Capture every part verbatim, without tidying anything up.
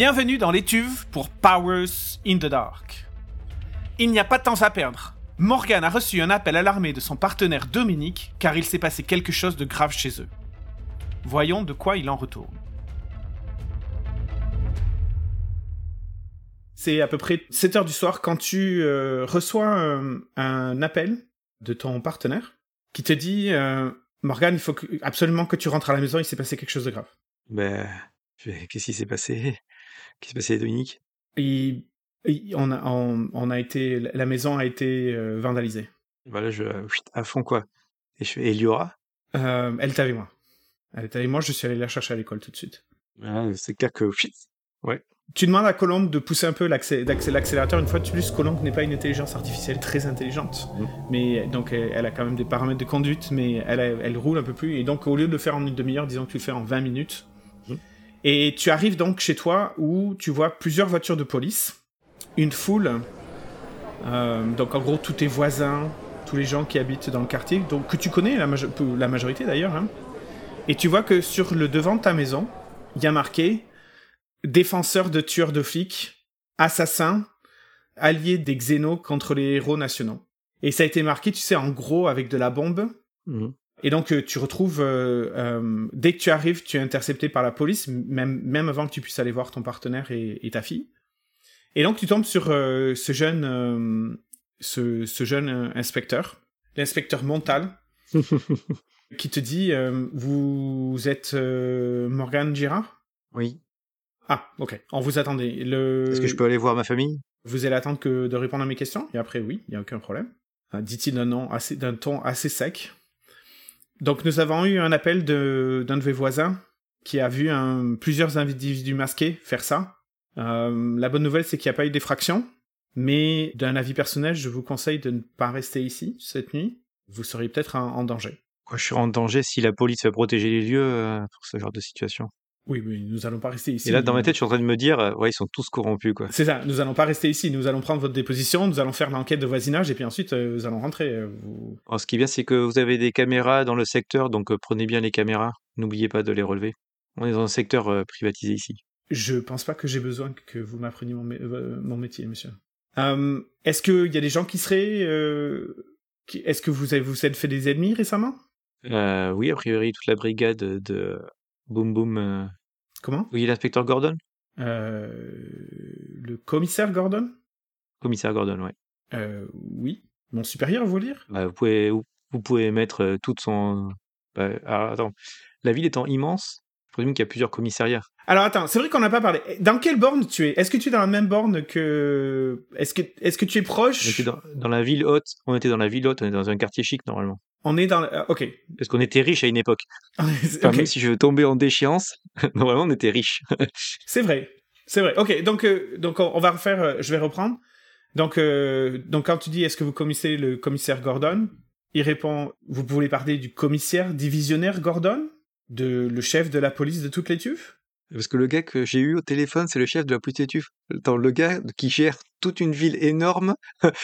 Bienvenue dans l'étuve pour Powers in the Dark. Il n'y a pas de temps à perdre. Morgan a reçu un appel alarmé de son partenaire Dominique car il s'est passé quelque chose de grave chez eux. Voyons de quoi il en retourne. C'est à peu près sept heures du soir quand tu euh, reçois un, un appel de ton partenaire qui te dit euh, « Morgan, il faut que, absolument que tu rentres à la maison, il s'est passé quelque chose de grave. » Ben, qu'est-ce qui s'est passé? Qu'est-ce qui s'est passé, Dominique? Et, et on, a, on, on a été, la maison a été euh, vandalisée. Voilà, je à fond quoi. Et, je, et Eliora? euh, Elle était avec moi. Elle était avec moi, je suis allé la chercher à l'école tout de suite. Ah, c'est clair que... Ouais. Tu demandes à Colombe de pousser un peu l'accé- l'accélérateur. Une fois de plus, Colombe n'est pas une intelligence artificielle très intelligente. Mmh. Mais donc, elle, elle a quand même des paramètres de conduite, mais elle, a, elle roule un peu plus. Et donc, au lieu de le faire en une demi-heure, disons que tu le fais en vingt minutes. Mmh. Et tu arrives donc chez toi où tu vois plusieurs voitures de police, une foule. Euh, donc, en gros, tous tes voisins, tous les gens qui habitent dans le quartier, donc, que tu connais, la, majo- la majorité d'ailleurs. Hein. Et tu vois que sur le devant de ta maison, il y a marqué défenseurs de tueurs de flics, assassins, alliés des xénos contre les héros nationaux. Et ça a été marqué, tu sais, en gros, avec de la bombe. Mmh. Et donc, euh, tu retrouves... Euh, euh, dès que tu arrives, tu es intercepté par la police, même, même avant que tu puisses aller voir ton partenaire et, et ta fille. Et donc, tu tombes sur euh, ce jeune, euh, ce, ce jeune euh, inspecteur, l'inspecteur Montal, qui te dit euh, « Vous êtes euh, Morgan Girard ?» Oui. Ah, ok. On vous attendait. Le... Est-ce que je peux aller voir ma famille? Vous allez attendre que de répondre à mes questions? Et après, oui, il n'y a aucun problème. Euh, dit-il d'un, nom assez, d'un ton assez sec. Donc, nous avons eu un appel de, d'un de vos voisins qui a vu un, plusieurs individus masqués faire ça. Euh, la bonne nouvelle, c'est qu'il n'y a pas eu d'effraction. Mais d'un avis personnel, je vous conseille de ne pas rester ici cette nuit. Vous seriez peut-être en, en danger. Quoi, je suis en danger si la police va protéger les lieux euh, pour ce genre de situation? Oui, oui, nous allons pas rester ici. Et là, dans ma tête, je suis en train de me dire, euh, ouais, ils sont tous corrompus, quoi. C'est ça, nous allons pas rester ici, nous allons prendre votre déposition, nous allons faire l'enquête de voisinage, et puis ensuite, euh, nous allons rentrer. Euh, vous... Alors, ce qui est bien, c'est que vous avez des caméras dans le secteur, donc euh, prenez bien les caméras. N'oubliez pas de les relever. On est dans un secteur euh, privatisé ici. Je pense pas que j'ai besoin que vous m'appreniez mon, mé- euh, mon métier, monsieur. Euh, est-ce qu'il y a des gens qui seraient... Euh, qui... Est-ce que vous avez vous êtes fait des ennemis récemment? euh, Oui, a priori, toute la brigade de Boum Boum... Euh... Comment? Oui, l'inspecteur Gordon? Euh, le commissaire Gordon? Commissaire Gordon, ouais. Euh, oui. Mon supérieur, vous dire? Bah, vous pouvez, vous, vous pouvez mettre euh, toute son... Bah, alors, attends. La ville étant immense, je présume qu'il y a plusieurs commissariats. Alors attends, c'est vrai qu'on n'a pas parlé. Dans quelle borne tu es? Est-ce que tu es dans la même borne que... Est-ce que, est-ce que tu es proche? On était dans, dans la ville haute. On était dans la ville haute. On est dans un quartier chic, normalement. On est dans... Euh, ok. Parce qu'on était riche à une époque. Okay. Enfin, même si je veux tomber en déchéance, normalement, on était riche. C'est vrai. C'est vrai. Ok, donc, euh, donc on, on va refaire... Euh, je vais reprendre. Donc, euh, donc quand tu dis « Est-ce que vous connaissez le commissaire Gordon ?» Il répond « Vous voulez parler du commissaire divisionnaire Gordon? De le chef de la police de toutes les tuves ?» Parce que le gars que j'ai eu au téléphone, c'est le chef de la police des tuves. Attends, le gars qui gère toute une ville énorme,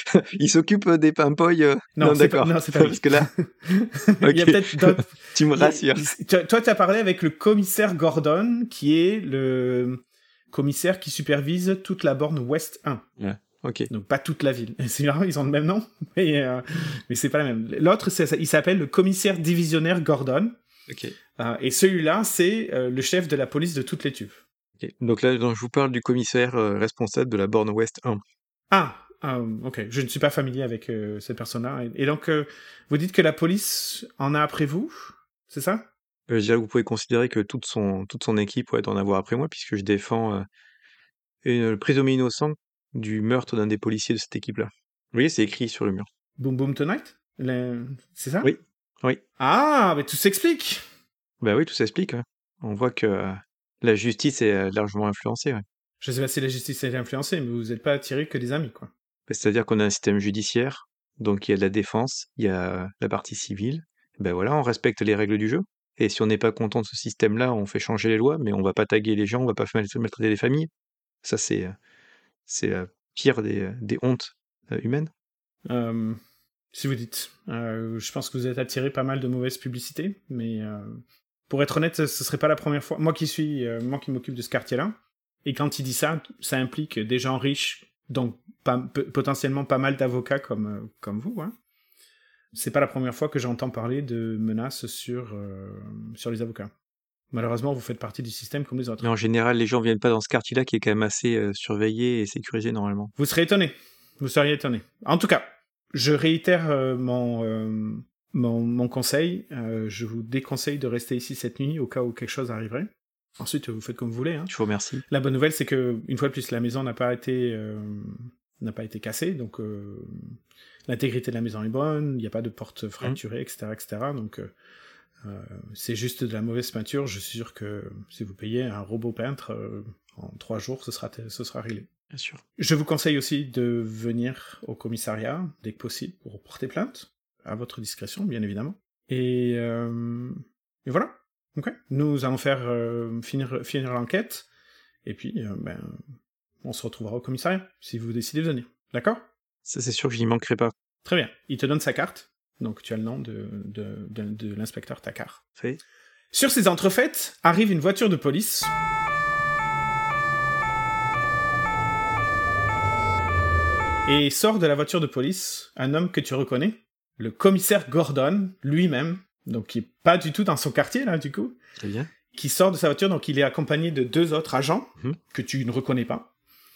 il s'occupe des pimpoils. Euh... Non, non c'est d'accord. Pas, non, c'est pas Parce que là, okay. Il y a peut-être d'autres... Tu me rassures. A... Toi, tu as parlé avec le commissaire Gordon, qui est le commissaire qui supervise toute la borne Ouest un. Ouais. Ok. Donc pas toute la ville. C'est marrant, ils ont le même nom, mais, euh, mais c'est pas la même. L'autre, c'est, il s'appelle le commissaire divisionnaire Gordon. Ok. Euh, et celui-là, c'est euh, le chef de la police de toutes les tuves. Okay. Donc là, donc, je vous parle du commissaire euh, responsable de la borne Ouest un. Ah, euh, ok. Je ne suis pas familier avec euh, cette personne-là. Et, et donc, euh, vous dites que la police en a après vous, c'est ça? euh, Je dirais que vous pouvez considérer que toute son, toute son équipe pourrait en avoir après moi, puisque je défends euh, une, le présumé innocent du meurtre d'un des policiers de cette équipe-là. Vous voyez, c'est écrit sur le mur. Boom Boom Tonight? Le... C'est ça? Oui, oui. Ah, mais tout s'explique! Bah oui, tout s'explique. Ouais. On voit que euh, la justice est euh, largement influencée. Ouais. Je sais pas si la justice est influencée, mais vous n'êtes pas attirés que des amis, quoi. Bah, c'est-à-dire qu'on a un système judiciaire, donc il y a de la défense, il y a la partie civile. Ben voilà, on respecte les règles du jeu. Et si on n'est pas content de ce système-là, on fait changer les lois, mais on va pas taguer les gens, on va pas maltraiter les familles. Ça, c'est... C'est la pire des, des hontes euh, humaines. Euh, si vous dites. Euh, je pense que vous êtes attiré pas mal de mauvaise publicité, mais euh, pour être honnête, ce serait pas la première fois. Moi qui suis, euh, moi qui m'occupe de ce quartier-là, Et quand il dit ça, ça implique des gens riches, donc pas, p- potentiellement pas mal d'avocats comme, euh, comme vous. Hein. C'est pas la première fois que j'entends parler de menaces sur, euh, sur les avocats. Malheureusement, vous faites partie du système comme les autres. Mais en général, les gens viennent pas dans ce quartier-là qui est quand même assez euh, surveillé et sécurisé normalement. Vous serez étonné. Vous seriez étonné. En tout cas, je réitère euh, mon, euh, mon, mon conseil. Euh, je vous déconseille de rester ici cette nuit au cas où quelque chose arriverait. Ensuite, vous faites comme vous voulez. Hein. Je vous remercie. La bonne nouvelle, c'est que une fois de plus, la maison n'a pas été euh, n'a pas été cassée, donc euh, l'intégrité de la maison est bonne. Il n'y a pas de porte fracturée, mmh. et cetera, et cetera. Donc euh, euh, c'est juste de la mauvaise peinture. Je suis sûr que si vous payez un robot peintre euh, en trois jours, ce sera ce sera réglé. Bien sûr. Je vous conseille aussi de venir au commissariat dès que possible pour porter plainte, à votre discrétion, bien évidemment. Et, euh, et voilà. Ok. Nous allons faire euh, finir, finir l'enquête, et puis euh, ben, on se retrouvera au commissariat, si vous décidez de venir. D'accord ? Ça, c'est sûr que je n'y manquerai pas. Très bien. Il te donne sa carte, donc tu as le nom de, de, de, de l'inspecteur Takar. Fait. Sur ces entrefaites, arrive une voiture de police... Et sort de la voiture de police un homme que tu reconnais, le commissaire Gordon, lui-même, donc qui est pas du tout dans son quartier, là, du coup. Très bien. Qui sort de sa voiture, donc il est accompagné de deux autres agents, mmh. que tu ne reconnais pas.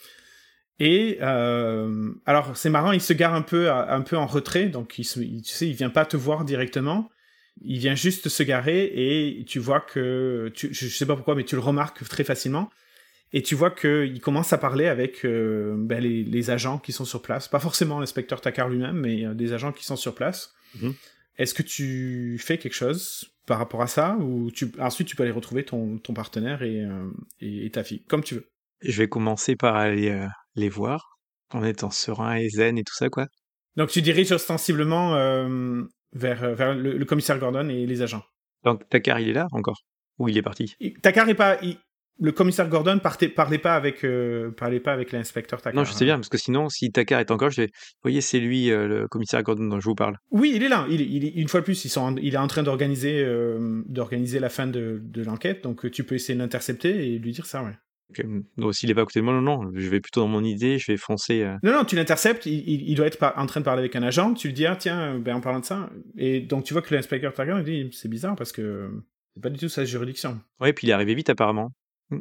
Et, euh, alors, c'est marrant, il se gare un peu, un peu en retrait, donc il, se, il, tu sais, il vient pas te voir directement, il vient juste se garer, et tu vois que, tu, je sais pas pourquoi, mais tu le remarques très facilement, et tu vois qu'il commence à parler avec euh, ben, les, les agents qui sont sur place. Pas forcément l'inspecteur Takar lui-même, mais euh, des agents qui sont sur place. Mm-hmm. Est-ce que tu fais quelque chose par rapport à ça, ou tu... ensuite tu peux aller retrouver ton, ton partenaire et, euh, et, et ta fille, comme tu veux. Je vais commencer par aller euh, les voir, en étant serein et zen et tout ça, quoi. Donc tu diriges ostensiblement euh, vers, vers le, le commissaire Gordon et les agents. Donc Takar, il est là encore ? Ou il est parti ? il, Takar est pas... Il... Le commissaire Gordon partait, parlait pas avec, euh, parlait pas avec l'inspecteur Takar. Non, je sais bien, parce que sinon, si Takar est encore, je vais... Vous voyez, c'est lui, euh, le commissaire Gordon dont je vous parle. Oui, il est là. Il, il, une fois de plus, ils sont en, il est en train d'organiser, euh, d'organiser la fin de, de l'enquête, donc tu peux essayer de l'intercepter et lui dire ça, ouais. Okay. Donc s'il est pas à côté de moi, non, non, je vais plutôt dans mon idée, je vais foncer... Euh... Non, non, tu l'interceptes, il, il, il doit être par, en train de parler avec un agent, tu lui dis, ah tiens, ben, en parlant de ça, et donc tu vois que l'inspecteur Takar, il dit, c'est bizarre, parce que c'est pas du tout sa juridiction. Ouais, puis il est arrivé vite, apparemment.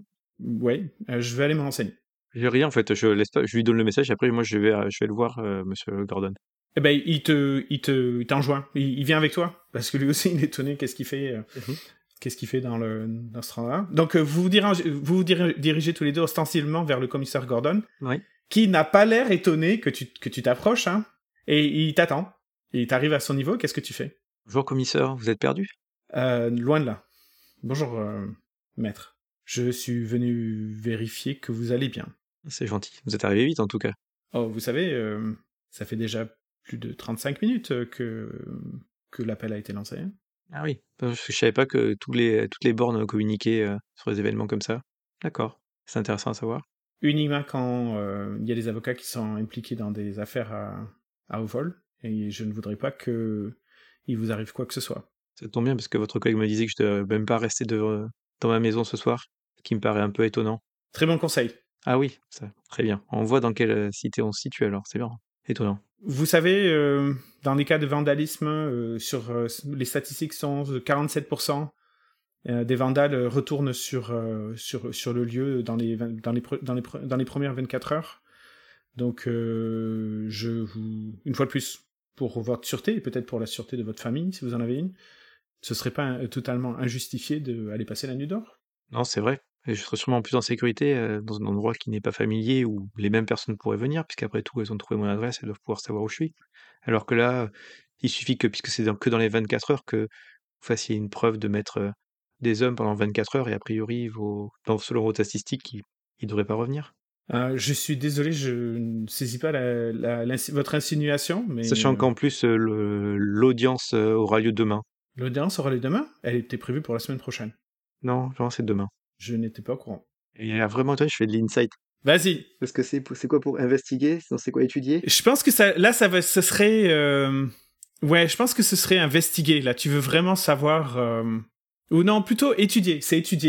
Ouais, euh, je vais aller me renseigner. J'ai rien en fait, je laisse pas, je lui donne le message et après moi je vais, je vais le voir, euh, Monsieur Gordon. Eh ben il te, il te, il t'enjoint, il, il vient avec toi parce que lui aussi il est étonné, qu'est-ce qu'il fait, euh, mm-hmm. qu'est-ce qu'il fait dans le dans ce train-là. Donc euh, vous vous dirigez, vous vous dirigez tous les deux ostensiblement vers le commissaire Gordon, oui. Qui n'a pas l'air étonné que tu que tu t'approches, hein, et il t'attend. Il t'arrive à son niveau, qu'est-ce que tu fais ? Bonjour commissaire, vous êtes perdu ? euh, Loin de là. Bonjour euh, maître. Je suis venu vérifier que vous allez bien. C'est gentil. Vous êtes arrivé vite, en tout cas. Oh, vous savez, euh, ça fait déjà plus de trente-cinq minutes que, que l'appel a été lancé. Hein. Ah oui, parce que je savais pas que tous les, toutes les bornes communiquaient euh, sur les événements comme ça. D'accord, c'est intéressant à savoir. Uniquement quand euh, il y a des avocats qui sont impliqués dans des affaires à, à haut vol, et je ne voudrais pas qu'il vous arrive quoi que ce soit. Ça tombe bien, parce que votre collègue me disait que je ne devais même pas rester de, dans ma maison ce soir. Qui me paraît un peu étonnant. Très bon conseil. Ah oui, ça, très bien. On voit dans quelle cité on se situe alors, c'est bien. Étonnant. Vous savez, euh, dans les cas de vandalisme, euh, sur euh, les statistiques sont de quarante-sept pour cent euh, des vandales retournent sur, euh, sur, sur le lieu dans les, dans, les, dans, les, dans les premières vingt-quatre heures. Donc, euh, je vous, une fois de plus, pour votre sûreté, et peut-être pour la sûreté de votre famille, si vous en avez une, ce serait pas un, totalement injustifié d'aller passer la nuit dehors ? Non, c'est vrai. Et je serais sûrement plus en sécurité euh, dans un endroit qui n'est pas familier où les mêmes personnes pourraient venir, puisqu'après tout, elles ont trouvé mon adresse, elles doivent pouvoir savoir où je suis. Alors que là, il suffit que, puisque c'est dans, que dans les vingt-quatre heures, que vous fassiez une preuve de mettre euh, des hommes pendant vingt-quatre heures, et a priori, vos, dans, selon vos statistiques, ils ne devraient pas revenir. Euh, je suis désolé, je ne saisis pas la, la, la, votre insinuation. Mais Sachant euh... qu'en plus, euh, l'audience euh, aura lieu demain. L'audience aura lieu demain ? Elle était prévue pour la semaine prochaine. Non, genre c'est demain. Je n'étais pas au courant. Et il y a vraiment, toi, je fais de l'insight. Vas-y. Parce que c'est, c'est quoi pour investiguer ? C'est quoi étudier ? Je pense que ça, là, ça va, ce serait... Euh... Ouais, je pense que ce serait investiguer. Là, tu veux vraiment savoir... Euh... Ou non, plutôt étudier. C'est étudier.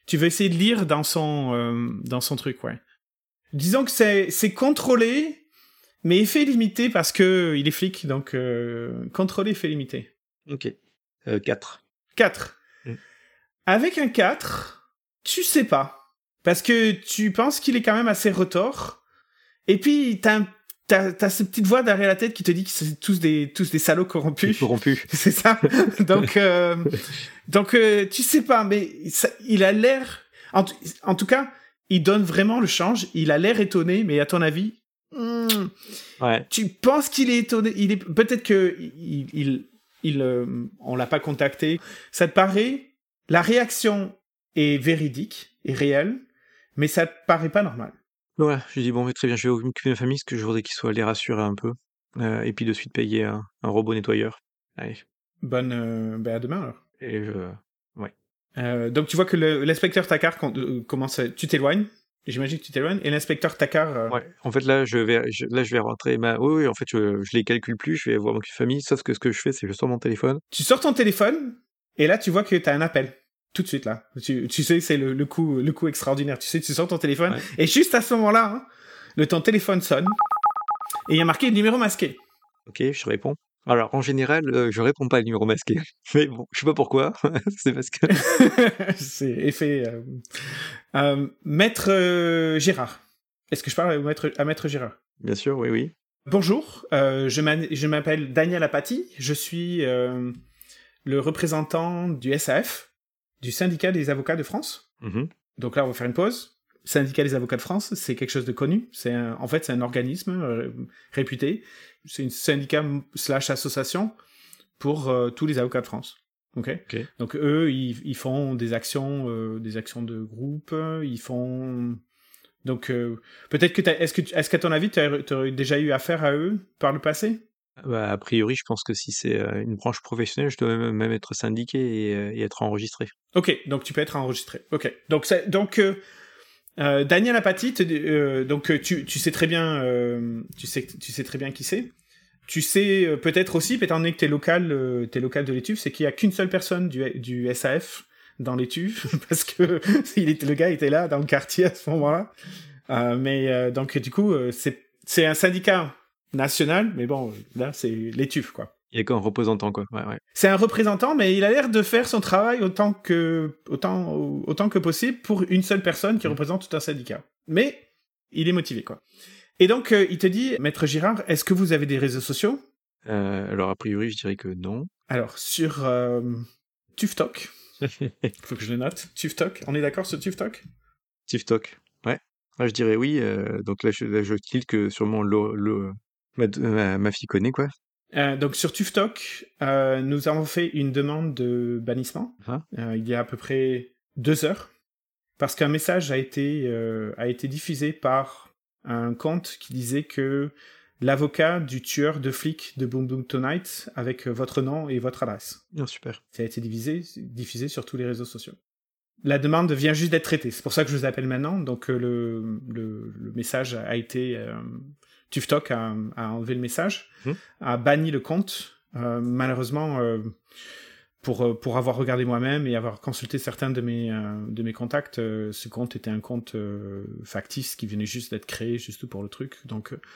Tu veux essayer de lire dans son, euh, dans son truc, ouais. Disons que c'est, c'est contrôlé, mais effet limité parce que il est flic, donc euh, contrôlé, effet limité. Ok. Euh, quatre. quatre. Mm. Avec un quatre, tu sais pas. Parce que tu penses qu'il est quand même assez retors. Et puis, t'as, un, t'as, t'as cette petite voix derrière la tête qui te dit que c'est tous des, tous des salauds corrompus. Corrompus. C'est ça. Donc, euh, donc euh, tu sais pas, mais ça, il a l'air... En, en tout cas, il donne vraiment le change. Il a l'air étonné, mais à ton avis... Hmm, ouais. Tu penses qu'il est étonné. Il est, peut-être que il, il, il, euh, on l'a pas contacté. Ça te paraît... La réaction est véridique, est réelle, mais ça te paraît pas normal. Ouais, je dis bon, mais très bien, je vais m'occuper de ma famille, parce que je voudrais qu'ils soient les rassurer un peu. Euh, et puis de suite payer un, un robot nettoyeur. Allez. Bonne... Euh, ben à demain, alors. Et je... Ouais. Euh, donc tu vois que le, l'inspecteur Takar euh, commence à... Tu t'éloignes. J'imagine que tu t'éloignes. Et l'inspecteur Takar... Euh... Ouais. En fait, là, je vais, je, là, je vais rentrer ma... Oui, oui, en fait, je, je les calcule plus, je vais voir ma famille, sauf que ce que je fais, c'est que je sors mon téléphone. Tu sors ton téléphone, et là, tu vois que t'as un appel. Tout de suite, là. Tu, tu sais, c'est le, le, coup, le coup extraordinaire. Tu sais, tu sors ton téléphone, ouais. Et juste à ce moment-là, hein, le ton téléphone sonne, et il y a marqué numéro masqué. Ok, je réponds. Alors, en général, euh, je réponds pas au numéro masqué. Mais bon, je sais pas pourquoi. C'est parce que... c'est effet... Euh... Euh, Maître euh, Gérard. Est-ce que je parle à Maître, à Maître Gérard? Bien sûr, oui, oui. Bonjour, euh, je, je m'appelle Daniel Apathy. Je suis euh, le représentant du S A F, du syndicat des avocats de France. Mm-hmm. Donc là, on va faire une pause. Syndicat des avocats de France, c'est quelque chose de connu. C'est un, en fait, c'est un organisme euh, réputé. C'est une syndicat slash association pour euh, tous les avocats de France. Okay? Okay. Donc eux, ils, ils font des actions, euh, des actions de groupe. Ils font donc euh, peut-être que t'as, est-ce que est-ce qu'à ton avis, tu as déjà eu affaire à eux par le passé? Bah, a priori, je pense que si c'est une branche professionnelle, je dois même être syndiqué et, et être enregistré. Ok, donc tu peux être enregistré. Ok, donc c'est, donc euh, euh, Daniel Apathy, euh, donc tu, tu sais très bien, euh, tu sais tu sais très bien qui c'est. Tu sais euh, peut-être aussi, étant donné que t'es local, euh, t'es local de l'Étuve, c'est qu'il y a qu'une seule personne du du S A F dans l'Étuve parce que il était, le gars était là dans le quartier à ce moment-là. Euh, mais euh, donc du coup, euh, c'est c'est un syndicat national, mais bon, là, c'est l'Étuve, quoi. Il y a qu'un représentant, quoi. Ouais, ouais. C'est un représentant, mais il a l'air de faire son travail autant que, autant, autant que possible pour une seule personne qui mmh. représente tout un syndicat. Mais il est motivé, quoi. Et donc, euh, il te dit, Maître Girard, est-ce que vous avez des réseaux sociaux? euh, Alors, a priori, je dirais que non. Alors, sur euh, TuveTalk, faut que je le note, TuveTalk, on est d'accord sur TuveTalk? TuveTalk, ouais. Moi, je dirais oui. Euh, donc là, je, là, je clique sûrement le... le... Ma, ma, ma fille connaît, quoi. Euh, donc sur TuveTalk, euh, nous avons fait une demande de bannissement uh-huh. euh, il y a à peu près deux heures parce qu'un message a été euh, a été diffusé par un compte qui disait que l'avocat du tueur de flics de Boom Boom Tonight avec votre nom et votre adresse. Oh, super. Ça a été divisé, diffusé sur tous les réseaux sociaux. La demande vient juste d'être traitée. C'est pour ça que je vous appelle maintenant. Donc euh, le, le le message a été euh, TuveTalk a, a enlevé le message, mmh. a banni le compte. Euh, malheureusement, euh, pour, pour avoir regardé moi-même et avoir consulté certains de mes, euh, de mes contacts, euh, ce compte était un compte euh, factice qui venait juste d'être créé, juste pour le truc. Donc, euh,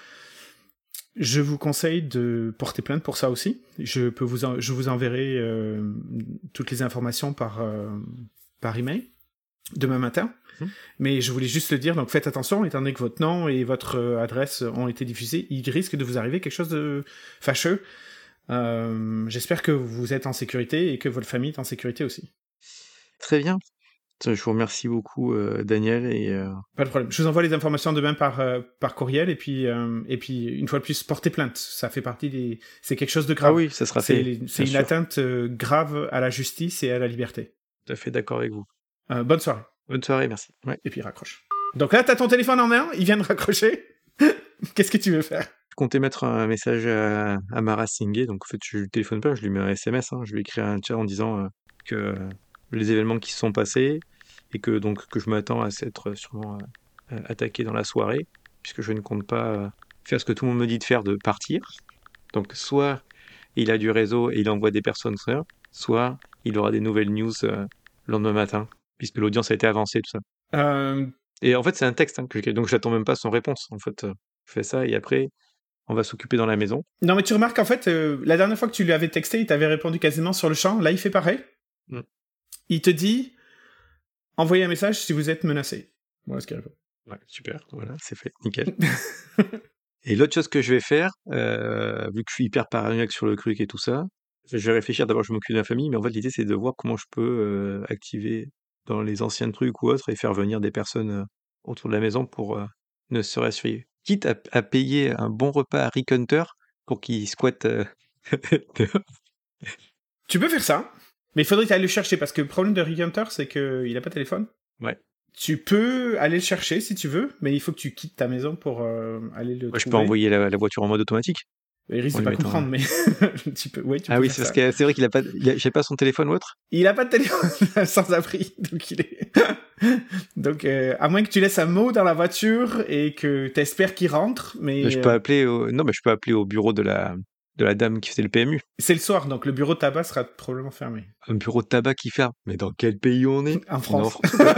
je vous conseille de porter plainte pour ça aussi. Je, peux vous en, je vous enverrai euh, toutes les informations par, euh, par email demain matin. Mmh. Mais je voulais juste le dire, donc faites attention, étant donné que votre nom et votre euh, adresse ont été diffusés, il risque de vous arriver quelque chose de fâcheux. Euh, j'espère que vous êtes en sécurité et que votre famille est en sécurité aussi. Très bien. Je vous remercie beaucoup, euh, Daniel. Et, euh... Pas de problème. Je vous envoie les informations demain par, euh, par courriel et puis, euh, et puis, une fois de plus, portez plainte. Ça fait partie des... C'est quelque chose de grave. Ah oui, ça sera c'est, fait. C'est une sûr. atteinte euh, grave à la justice et à la liberté. Tout à fait d'accord avec vous. Euh, bonne soirée. Bonne soirée, merci. Ouais. Et puis raccroche. Donc là, t'as ton téléphone en main, il vient de raccrocher. Qu'est-ce que tu veux faire? Je comptais mettre un message à, à Mara Singé, donc en fait, je ne téléphone pas, je lui mets un S M S. Hein. Je lui écris un chat en disant euh, que euh, les événements qui se sont passés et que, donc, que je m'attends à s'être sûrement euh, attaqué dans la soirée, puisque je ne compte pas euh, faire ce que tout le monde me dit de faire, de partir. Donc, soit il a du réseau et il envoie des personnes, soit il aura des nouvelles news euh, le lendemain matin. puisque l'audience a été avancée, tout ça. Euh, Et en fait, c'est un texte, hein, que j'ai- donc j'attends même pas son réponse. En fait, euh, je fais ça et après, on va s'occuper dans la maison. Non, mais tu remarques en fait, euh, la dernière fois que tu lui avais texté, il t'avait répondu quasiment sur le champ. Là, il fait pareil. Mm. Il te dit envoyez un message si vous êtes menacé. Voilà ce qu'il répond. Ouais, super, voilà, c'est fait, nickel. Et l'autre chose que je vais faire, euh, vu que je suis hyper paranoïaque sur le truc et tout ça, je vais réfléchir. D'abord, je m'occupe de la famille, mais en fait, l'idée, c'est de voir comment je peux euh, activer dans les anciens trucs ou autres et faire venir des personnes euh, autour de la maison pour euh, ne serait-ce surveiller. Quitte à, à payer un bon repas à Rick Hunter pour qu'il squatte. euh, Tu peux faire ça, mais il faudrait que tu ailles le chercher parce que le problème de Rick Hunter, c'est qu'il a pas de téléphone. Ouais. Tu peux aller le chercher si tu veux, mais il faut que tu quittes ta maison pour euh, aller le Ouais, je peux trouver. envoyer la, la voiture en mode automatique. Il risque On de lui pas met en- comprendre, mais tu peux. Ouais, tu Ah peux oui, faire c'est parce ça. que c'est vrai qu'il a pas, il a- j'ai pas son téléphone ou autre. Il a pas de téléphone sans abri, donc il est. donc euh, à moins que tu laisses un mot dans la voiture et que t'espères qu'il rentre, mais Mais je peux euh, appeler au... Non, mais je peux appeler au bureau de la, de la dame qui faisait le P M U. c'est le soir, donc le bureau de tabac sera probablement fermé. Un bureau de tabac qui ferme. Mais dans quel pays on est? En On est France.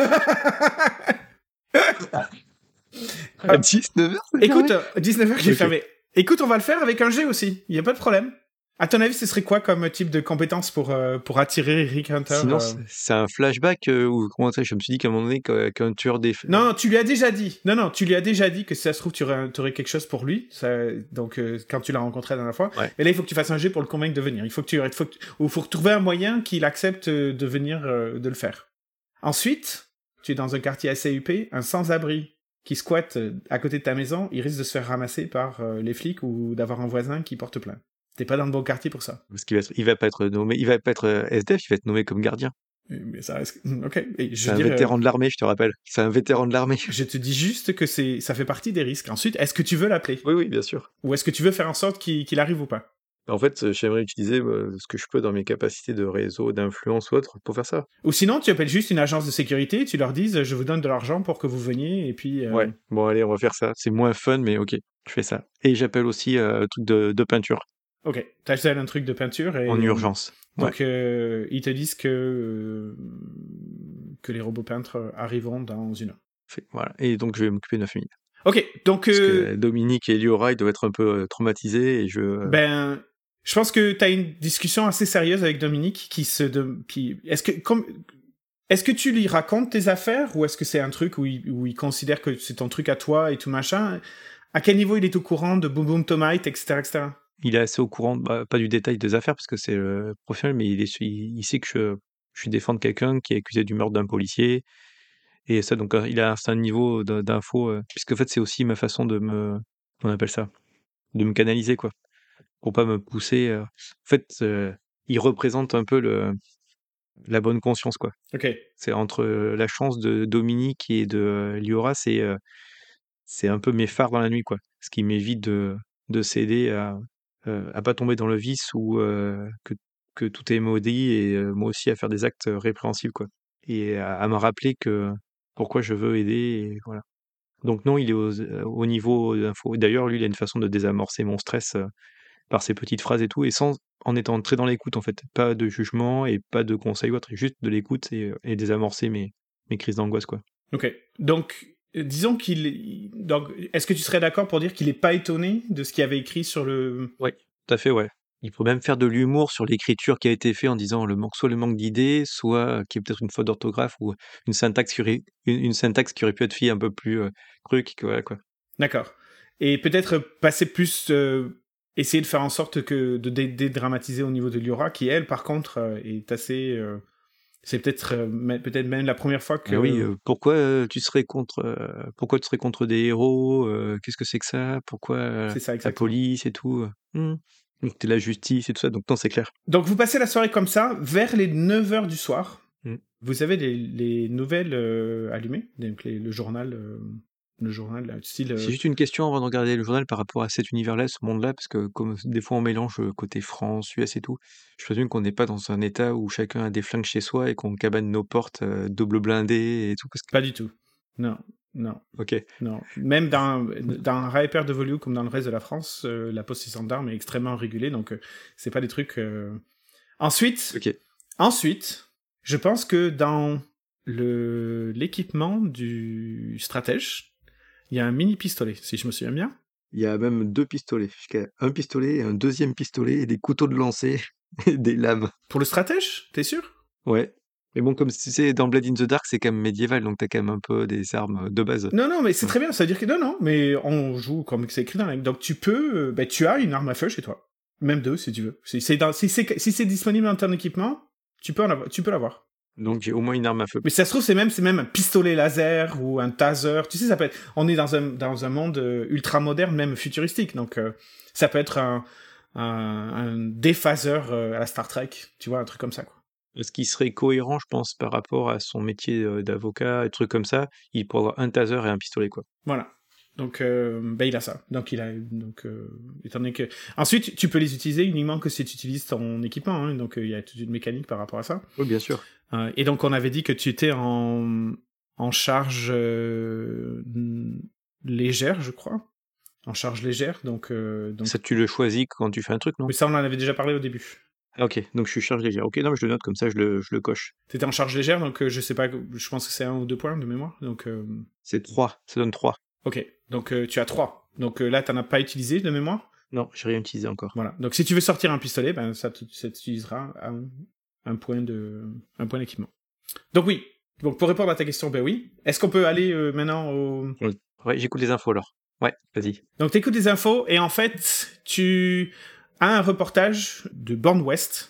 À dix-neuf heures, c'est Écoute, fermé dix-neuf heures qui est Ok. fermé. Écoute, on va le faire avec un G aussi. Il y a pas de problème. À ton avis, ce serait quoi comme type de compétence pour, euh, pour attirer Rick Hunter Sinon, euh c'est c'est un flashback euh, où comment ça, je me suis dit qu'à un moment donné, qu'un qu'un tueur des... Non, non, tu lui as déjà dit. Non, non, tu lui as déjà dit que si ça se trouve, tu aurais, tu aurais quelque chose pour lui. Ça, donc, euh, quand tu l'as rencontré la dernière fois. Ouais. Mais là, il faut que tu fasses un jet pour le convaincre de venir. Il faut que tu, il faut que, ou faut trouver un moyen qu'il accepte euh, de venir, euh, de le faire. Ensuite, tu es dans un quartier assez huppé, un sans-abri qui squatte euh, à côté de ta maison, il risque de se faire ramasser par euh, les flics ou d'avoir un voisin qui porte plainte. T'es pas dans le bon quartier pour ça. Parce qu'il va, être- il va pas être nommé, il va pas être euh, S D F, il va être nommé comme gardien. Euh, Mais ça reste... Ok. Et je C'est veux un dire, vétéran euh, de l'armée, je te rappelle. C'est un vétéran de l'armée. je te dis juste que c'est, ça fait partie des risques. Ensuite, est-ce que tu veux l'appeler? Oui, oui, bien sûr. Ou est-ce que tu veux faire en sorte qu'il qu'il arrive ou pas? En fait, euh, j'aimerais utiliser euh, ce que je peux dans mes capacités de réseau, d'influence ou autre pour faire ça. Ou sinon, tu appelles juste une agence de sécurité, tu leur dis, je vous donne de l'argent pour que vous veniez, et puis... euh, Ouais. Bon, allez, on va faire ça. C'est moins fun, mais ok, je fais ça. Et j'appelle aussi euh, le truc de, de peinture Ok, t'achètes un truc de peinture et... en urgence. Ouais. Donc, euh, ils te disent que, euh, que les robots peintres arriveront dans une heure. Fait- Voilà. Et donc, je vais m'occuper de ma famille. Ok, donc... Parce euh, que Dominique et Liora, ils doivent être un peu euh, traumatisés et je. euh, Ben, je pense que t'as une discussion assez sérieuse avec Dominique qui se... De, qui, est-ce que... Comme, est-ce que tu lui racontes tes affaires ou est-ce que c'est un truc où il, où il considère que c'est ton truc à toi et tout machin? À quel niveau il est au courant de Boom Boom Tomite, et cetera, et cetera? Il est assez au courant, bah, pas du détail des affaires parce que c'est euh, professionnel, mais il, est, il, il sait que je, je suis défendre quelqu'un qui est accusé du meurtre d'un policier. Et ça, donc, euh, il a un certain niveau d'in- d'infos, euh, puisque en fait, c'est aussi ma façon de me. On appelle ça? De me canaliser, quoi. Pour pas me pousser. euh. En fait, euh, il représente un peu le, la bonne conscience, quoi. Ok. C'est entre euh, la chance de Dominique et de euh, Liora, c'est euh, c'est un peu mes phares dans la nuit, quoi. Ce qui m'évite de, de céder à, euh, à pas tomber dans le vice ou euh, que, que tout est maudit et euh, moi aussi à faire des actes répréhensibles, quoi. Et à, à me rappeler que pourquoi je veux aider, et voilà. Donc non, il est au, au niveau d'info. D'ailleurs, lui, il a une façon de désamorcer mon stress euh, par ses petites phrases et tout, et sans en étant très dans l'écoute, en fait. Pas de jugement et pas de conseil ou autre, juste de l'écoute et, et désamorcer mes, mes crises d'angoisse, quoi. Ok. Donc, euh, disons qu'il... Donc, est-ce que tu serais d'accord pour dire qu'il est pas étonné de ce qu'il avait écrit sur le... Ouais, tout à fait, ouais. Il faut même faire de l'humour sur l'écriture qui a été faite en disant le manque, soit le manque d'idées, soit euh, qu'il y ait peut-être une faute d'orthographe ou une syntaxe qui aurait, une, une syntaxe qui aurait pu être faite un peu plus euh, crue, qui- voilà, quoi. D'accord. Et peut-être passer plus... euh, essayer de faire en sorte que de dé- dédramatiser au niveau de Liora, qui, elle, par contre, euh, est assez... euh, c'est peut-être euh, me- peut-être même la première fois que... Ah oui, euh, pourquoi euh, tu serais contre, euh, pourquoi tu serais contre des héros, euh, qu'est-ce que c'est que ça, pourquoi euh, C'est ça, la exactement. police et tout. euh, hmm. Donc t'es la justice et tout ça, donc non, c'est clair. Donc, vous passez la soirée comme ça, vers les neuf heures du soir. Mm. Vous avez les, les nouvelles euh, allumées, donc les- le journal... euh, le journal, euh, style... euh, C'est juste une question avant de regarder le journal par rapport à cet univers-là, ce monde-là, parce que comme des fois on mélange euh, côté France, U S et tout, je présume qu'on n'est pas dans un état où chacun a des flingues chez soi et qu'on cabane nos portes euh, double blindées et tout. Parce que... Pas du tout. Non, non, Ok, non. Même dans, dans Hyper de Volue, comme dans le reste de la France, euh, la possession d'armes est extrêmement régulée, donc euh, c'est pas des trucs... euh, Ensuite, ok. ensuite, je pense que dans le, l'équipement du stratège, il y a un mini pistolet, si je me souviens bien. Il y a même deux pistolets. Un pistolet, un deuxième pistolet, et des couteaux de lancer, et des lames. Pour le stratège, t'es sûr? Ouais. Mais bon, comme tu sais, dans Blade in the Dark, c'est quand même médiéval, donc t'as quand même un peu des armes de base. Non, non, mais c'est Ouais. très bien, ça veut dire que non, non, mais on joue comme c'est écrit dans la règle. Donc tu peux, euh, ben, tu as une arme à feu chez toi. Même deux, si tu veux. Si c'est, dans, si c'est, si c'est disponible dans ton équipement, tu peux en avoir, tu peux l'avoir. Donc j'ai au moins une arme à feu. Mais si ça se trouve, c'est même, c'est même un pistolet laser ou un taser. Tu sais, ça peut être, on est dans un, dans un monde euh, ultra moderne, même futuristique. Donc, euh, ça peut être un, un, un déphaseur euh, à la Star Trek. Tu vois, un truc comme ça, quoi. Ce qui serait cohérent, je pense, par rapport à son métier euh, d'avocat, et trucs comme ça, il pourrait avoir un taser et un pistolet, quoi. Voilà. Donc, euh, ben, il a ça. Donc, il a, donc, euh, étant donné que, ensuite, tu peux les utiliser uniquement que si tu utilises ton équipement, hein. Donc, il euh, y a toute une mécanique par rapport à ça. Oui, bien sûr. Euh, et donc, on avait dit que tu étais en, en charge euh, légère, je crois. En charge légère, donc, euh, donc... Ça, tu le choisis quand tu fais un truc, non? Mais ça, on en avait déjà parlé au début. Ah, ok, donc je suis charge légère. Ok, non, mais je le note, comme ça, je le, je le coche. T'étais en charge légère, donc euh, je sais pas, je pense que c'est un ou deux points de mémoire, donc... Euh... C'est trois, ça donne trois. Ok, donc euh, tu as trois. Donc euh, là, t'en as pas utilisé de mémoire? Non, j'ai rien utilisé encore. Voilà, donc si tu veux sortir un pistolet, ben ça, ça t'utilisera un, un point de, un point d'équipement. Donc oui, donc pour répondre à ta question, ben oui. Est-ce qu'on peut aller euh, maintenant au... Oui. Ouais, j'écoute les infos alors. Ouais, vas-y. Donc t'écoutes les infos, et en fait, tu as un reportage de Born West,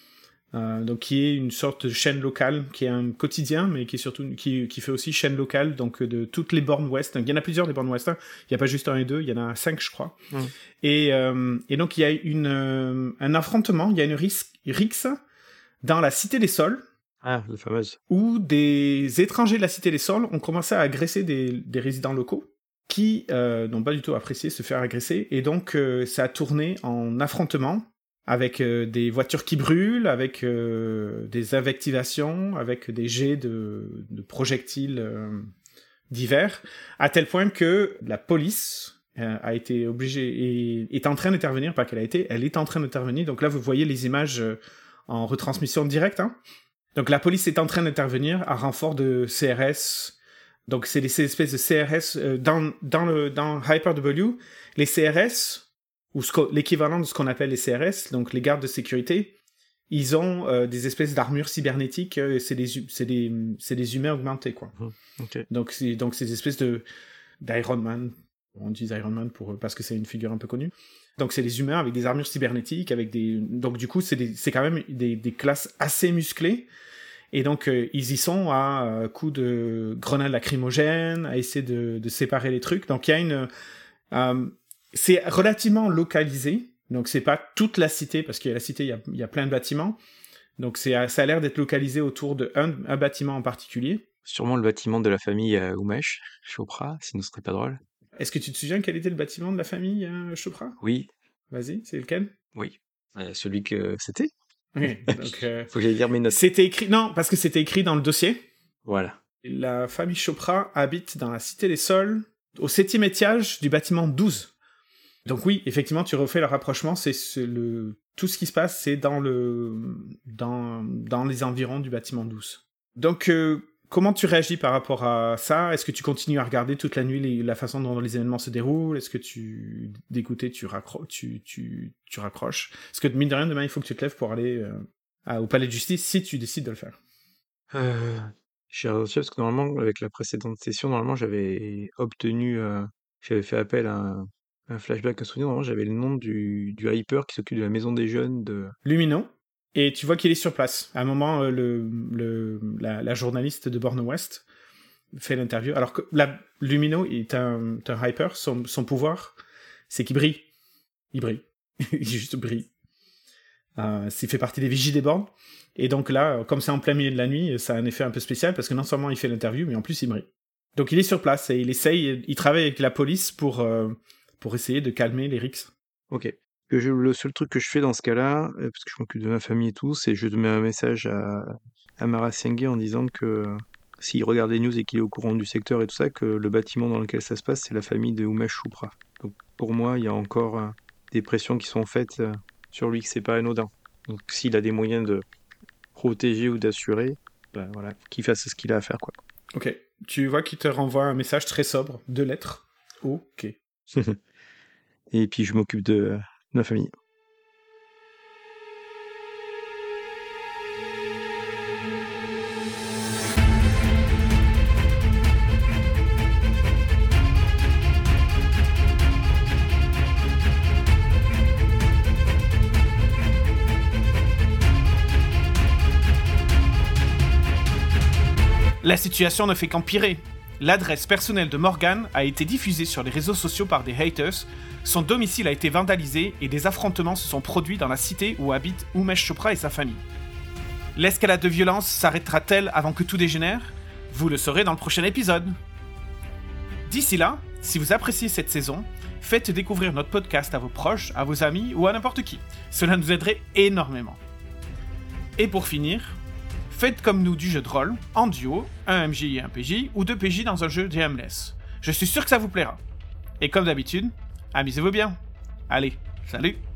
Euh, donc qui est une sorte de chaîne locale, qui est un quotidien, mais qui est surtout qui, qui fait aussi chaîne locale, donc de toutes les bornes ouest. Donc, il y en a plusieurs des bornes ouest. Hein. Il n'y a pas juste un et deux, il y en a cinq, je crois. Mm. Et, euh, et donc il y a une euh, un affrontement, il y a une rixe, rixe dans la Cité des Sols. Ah, la fameuse. Où des étrangers de la Cité des Sols ont commencé à agresser des, des résidents locaux qui euh, n'ont pas du tout apprécié se faire agresser. Et donc euh, ça a tourné en affrontement, avec euh, des voitures qui brûlent, avec euh, des invectivations, avec des jets de, de projectiles euh, divers, à tel point que la police euh, a été obligée, et est en train d'intervenir, pas qu'elle a été, elle est en train d'intervenir. Donc là, vous voyez les images euh, en retransmission directe. Hein. Donc la police est en train d'intervenir à renfort de C R S. Donc c'est des espèces de C R S euh, dans, dans, le, dans Hyper W. Les C R S... ou ce l'équivalent de ce qu'on appelle les C R S, donc les gardes de sécurité, ils ont euh, des espèces d'armures cybernétiques, euh, c'est, des, c'est, des, c'est des humains augmentés, quoi. Mmh, okay. Donc, c'est, donc c'est des espèces de, d'Iron Man, on utilise Iron Man pour, parce que c'est une figure un peu connue. Donc c'est des humains avec des armures cybernétiques, avec des... donc du coup c'est, des, c'est quand même des, des classes assez musclées, et donc euh, ils y sont à euh, coups de grenades lacrymogènes, à essayer de, de séparer les trucs, donc il y a une... Euh, c'est relativement localisé, donc c'est pas toute la cité, parce qu'il y a la cité, il y a, il y a plein de bâtiments, donc c'est, ça a l'air d'être localisé autour d'un un bâtiment en particulier. Sûrement le bâtiment de la famille euh, Umesh, Chopra, sinon ce serait pas drôle. Est-ce que tu te souviens quel était le bâtiment de la famille euh, Chopra ? Oui. Vas-y, c'est lequel ? Oui, euh, celui que c'était. Oui, donc... Euh, faut que j'aille lire mes notes. C'était écrit... Non, parce que c'était écrit dans le dossier. Voilà. La famille Chopra habite dans la Cité des Sols, au septième étage du bâtiment douze. Donc oui, effectivement, tu refais le rapprochement, c'est ce, le, tout ce qui se passe, c'est dans, le, dans, dans les environs du bâtiment douze. Donc, euh, comment tu réagis par rapport à ça ? Est-ce que tu continues à regarder toute la nuit les, la façon dont les événements se déroulent ? Est-ce que tu, d'écouter, tu, raccro- tu, tu, tu raccroches ? Parce que mine de rien, demain, il faut que tu te lèves pour aller euh, à, au palais de justice, si tu décides de le faire. Euh, j'ai reçu parce que normalement, avec la précédente session, normalement, j'avais obtenu, euh, j'avais fait appel à un... un flashback, un souvenir, normalement j'avais le nom du, du hyper qui s'occupe de la maison des jeunes de... Lumino, et tu vois qu'il est sur place. À un moment, euh, le, le, la, la journaliste de Born West fait l'interview, alors que la, Lumino est un, un hyper, son, son pouvoir, c'est qu'il brille. Il brille. Il juste brille. Euh, il fait partie des vigies des bornes, et donc là, comme c'est en plein milieu de la nuit, ça a un effet un peu spécial, parce que non seulement il fait l'interview, mais en plus il brille. Donc il est sur place, et il essaye, il travaille avec la police pour... Euh, pour essayer de calmer les rixes. Ok. Que je, le seul truc que je fais dans ce cas-là, parce que je m'occupe de ma famille et tout, c'est je mets un message à, à Mara Sengé en disant que s'il regarde les news et qu'il est au courant du secteur et tout ça, que le bâtiment dans lequel ça se passe, c'est la famille de Umesh Chopra. Donc pour moi, il y a encore euh, des pressions qui sont faites euh, sur lui, que c'est pas anodin. Donc s'il a des moyens de protéger ou d'assurer, bah, voilà, qu'il fasse ce qu'il a à faire, quoi. Ok. Tu vois qu'il te renvoie un message très sobre, deux lettres. Ok. Et puis je m'occupe de, de ma famille. La situation ne fait qu'empirer. L'adresse personnelle de Morgan a été diffusée sur les réseaux sociaux par des haters, son domicile a été vandalisé et des affrontements se sont produits dans la cité où habitent Umesh Chopra et sa famille. L'escalade de violence s'arrêtera-t-elle avant que tout dégénère ? Vous le saurez dans le prochain épisode. D'ici là, si vous appréciez cette saison, faites découvrir notre podcast à vos proches, à vos amis ou à n'importe qui. Cela nous aiderait énormément. Et pour finir, faites comme nous du jeu de rôle, en duo, un M J et un P J, ou deux P J dans un jeu D M-less. Je suis sûr que ça vous plaira. Et comme d'habitude, amusez-vous bien. Allez, salut!